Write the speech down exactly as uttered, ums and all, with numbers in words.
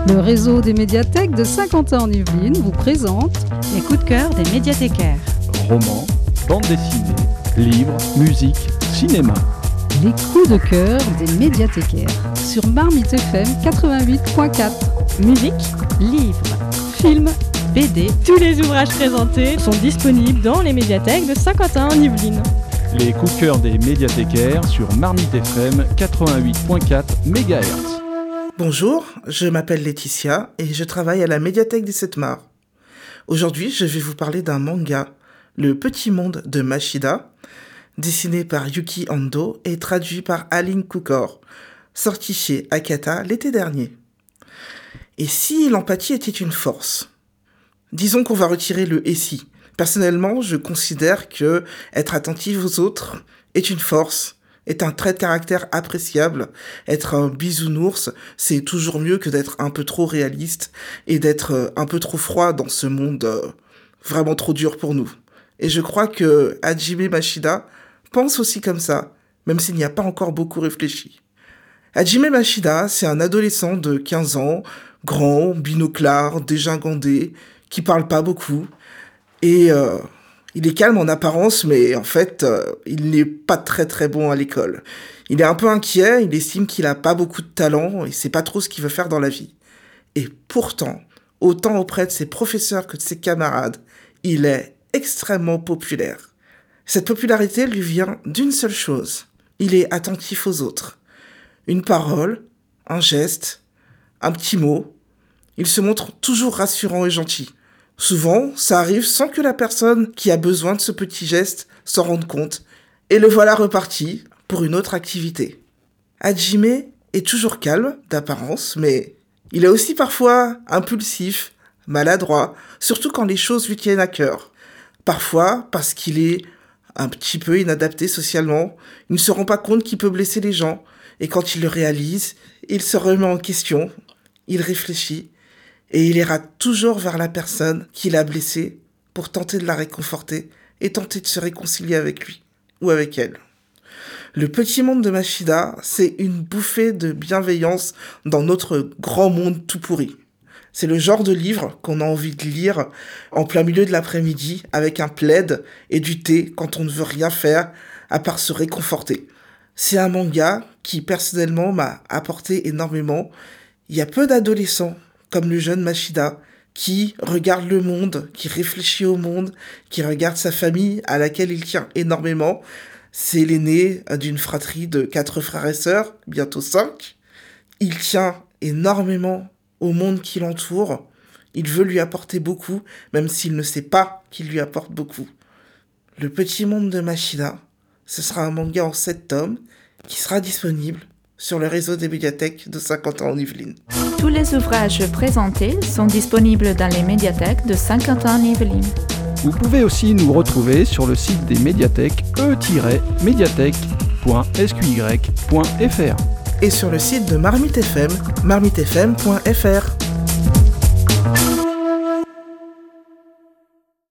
Le réseau des médiathèques de Saint-Quentin-en-Yvelines vous présente les coups de cœur des médiathécaires. Romans, bande dessinée, livres, musique, cinéma. Les coups de cœur des médiathécaires sur Marmite F M quatre-vingt-huit point quatre. Musique, livres, films, B D, tous les ouvrages présentés sont disponibles dans les médiathèques de Saint-Quentin-en-Yvelines. Les coups de cœur des médiathécaires sur Marmite F M quatre-vingt-huit point quatre mégahertz. Bonjour, je m'appelle Laetitia et je travaille à la médiathèque des Sept-Mars. Aujourd'hui, je vais vous parler d'un manga, Le Petit Monde de Mashida, dessiné par Yuki Ando et traduit par Aline Kukor, sorti chez Akata l'été dernier. Et si l'empathie était une force ? Disons qu'on va retirer le « et si ». Personnellement, je considère que être attentif aux autres est une force, est un trait de caractère appréciable. Être un bisounours, c'est toujours mieux que d'être un peu trop réaliste et d'être un peu trop froid dans ce monde euh, vraiment trop dur pour nous. Et je crois que Hajime Mashida pense aussi comme ça, même s'il n'y a pas encore beaucoup réfléchi. Hajime Mashida, c'est un adolescent de quinze ans, grand, binoclard, dégingandé, qui parle pas beaucoup, et euh, il est calme en apparence, mais en fait, euh, il n'est pas très très bon à l'école. Il est un peu inquiet, il estime qu'il a pas beaucoup de talent, et sait pas trop ce qu'il veut faire dans la vie. Et pourtant, autant auprès de ses professeurs que de ses camarades, il est extrêmement populaire. Cette popularité lui vient d'une seule chose, il est attentif aux autres. Une parole, un geste, un petit mot, il se montre toujours rassurant et gentil. Souvent, ça arrive sans que la personne qui a besoin de ce petit geste s'en rende compte, et le voilà reparti pour une autre activité. Hajime est toujours calme, d'apparence, mais il est aussi parfois impulsif, maladroit, surtout quand les choses lui tiennent à cœur. Parfois, parce qu'il est un petit peu inadapté socialement, il ne se rend pas compte qu'il peut blesser les gens, et quand il le réalise, il se remet en question, il réfléchit, et il ira toujours vers la personne qui l'a blessé pour tenter de la réconforter et tenter de se réconcilier avec lui ou avec elle. Le Petit Monde de Mashida, c'est une bouffée de bienveillance dans notre grand monde tout pourri. C'est le genre de livre qu'on a envie de lire en plein milieu de l'après-midi avec un plaid et du thé quand on ne veut rien faire à part se réconforter. C'est un manga qui personnellement m'a apporté énormément. Il y a peu d'adolescents comme le jeune Mashida, qui regarde le monde, qui réfléchit au monde, qui regarde sa famille à laquelle il tient énormément. C'est l'aîné d'une fratrie de quatre frères et sœurs, bientôt cinq. Il tient énormément au monde qui l'entoure. Il veut lui apporter beaucoup, même s'il ne sait pas qu'il lui apporte beaucoup. Le Petit Monde de Mashida, ce sera un manga en sept tomes qui sera disponible sur le réseau des médiathèques de Saint-Quentin-en-Yvelines. Tous les ouvrages présentés sont disponibles dans les médiathèques de Saint-Quentin-en-Yvelines. Vous pouvez aussi nous retrouver sur le site des médiathèques e tiret médiathèque point s q y point f r et sur le site de Marmite F M, marmite f m point f r.